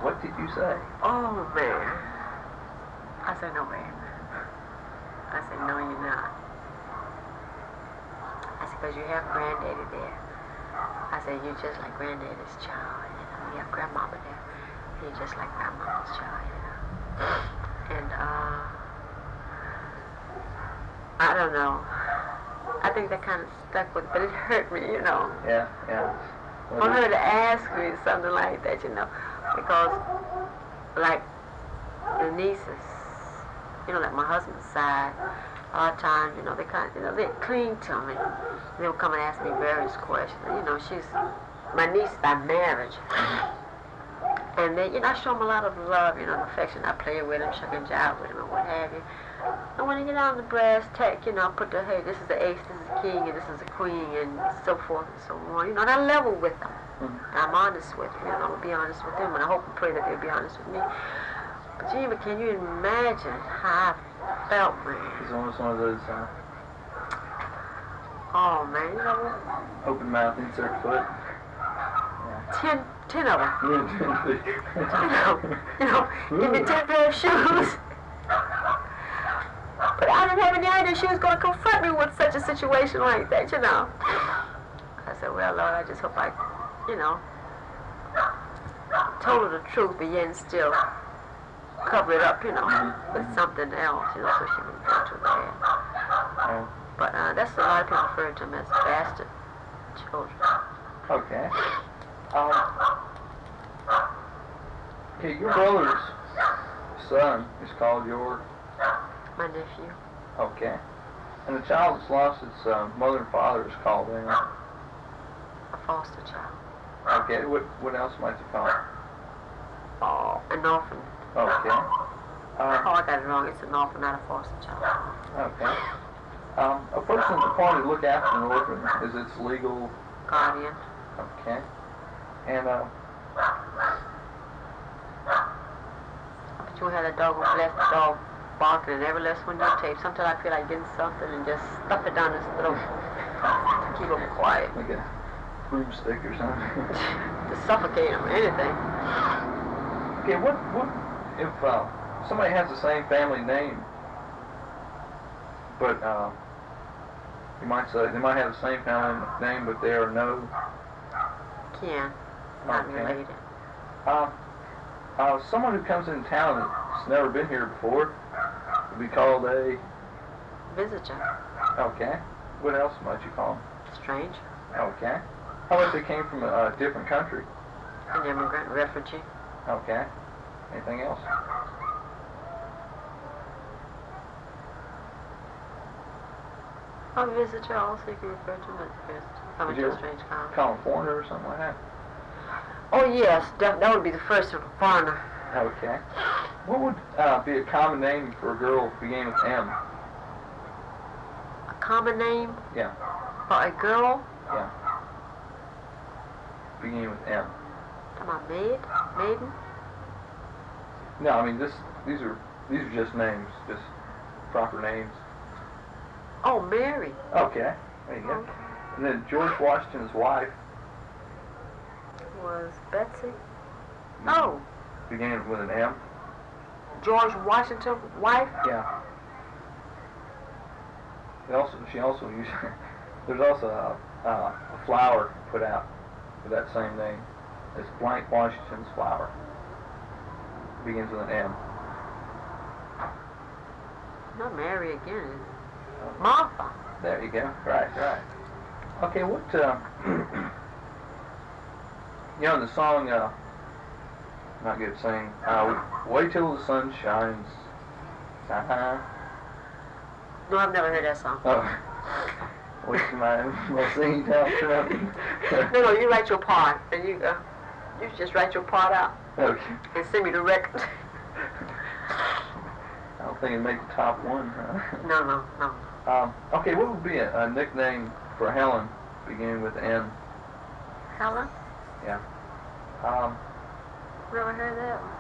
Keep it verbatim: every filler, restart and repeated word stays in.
What did you say? Oh, man. I said, no, man. I said, no, you're not. I said, because you have granddaddy there. I said, you're just like granddaddy's child, you know. You have grandmama there. You're just like grandmama's child, you know. And, uh, I don't know. I think that kind of stuck with, but it hurt me, you know. Yeah, yeah. For her to ask me something like that, you know, because, like, the nieces, you know, like my husband's side, a lot of times, you know, they kind of, you know, they cling to me. They'll come and ask me various questions. You know, she's my niece by marriage. And then, you know, I show them a lot of love, you know, and affection. I play with them, shuck and jive with them, and what have you. And when they get on the brass tack, you know, I put the, hey, this is the ace, this is the king, and this is the queen, and so forth and so on. You know, and I level with them. Mm-hmm. I'm honest with them, and I'm going to be honest with them, and I hope and pray that they'll be honest with me. But, Jimmy, can you imagine how I felt, man? It's almost one of those, uh... Oh, man, you know what? Open mouth, insert foot. Yeah. Ten, ten of them. Yeah, ten feet. you know, you know, give me ten pair of shoes. But I didn't have any idea she was going to confront me with such a situation like that, you know. I said, well, Lord, I just hope I, you know, told her the truth, but yet still cover it up, you know, mm-hmm. with something else, you know, so she wouldn't feel too bad. Oh. But uh, that's a lot of people refer to them as bastard children. Okay. Um, okay, your brother's son is called your... My nephew. Okay. And the child that's lost its uh, mother and father is called in? A foster child. Okay, what what else might you call it? Oh, an orphan. Okay. Um, oh, I got it wrong. It's an orphan, not a foster child. Okay. Um, a person appointed to look after an orphan is its legal... Guardian. Okay. And, uh... But you had a dog who left the dog barking and every last one you tape. Sometimes I feel like getting something and just stuff it down his throat to keep him quiet. Like a broomstick or something. To suffocate him, anything. Okay, what, what if uh, somebody has the same family name, but uh, you might say they might have the same family name, but they are no... Kin, not okay. related. Uh, uh, someone who comes in town that's never been here before would be called a... Visitor. Okay. What else might you call them? Strange. Okay. How about they came from a, a different country? An immigrant, refugee. Okay. Anything else? A visitor also you can refer to them as a visitor. Coming to a strange country. Call them foreigner or something like that? Oh yes, that, that would be the first one, foreigner. Okay. What would uh, be a common name for a girl beginning with M? A common name? Yeah. For a girl? Yeah. Beginning with M. Talking about maid? Maiden? No, I mean this. These are these are just names, just proper names. Oh, Mary. Okay. There you go. Okay. And then George Washington's wife was Betsy. Oh. Began with an M. George Washington's wife? Yeah. They also, she also used. There's also a, uh, a flower put out with that same name. It's blank Washington's flower. Begins with an M. Not Mary again. Martha. There you go. Right, right. Okay, what, uh, you know, the song, uh, I'm not good at singing, uh, Wait Till the Sun Shines. Uh-huh. No, I've never heard that song. Oh. What's my, my singing talent? No, no, you write your part. There you go. You just write your part out. Okay. And send me the record. I don't think it'd make the top one, huh? No, no, no. Um, okay, what would be a, a nickname for Helen beginning with N? Helen? Yeah. Um, Never heard that one.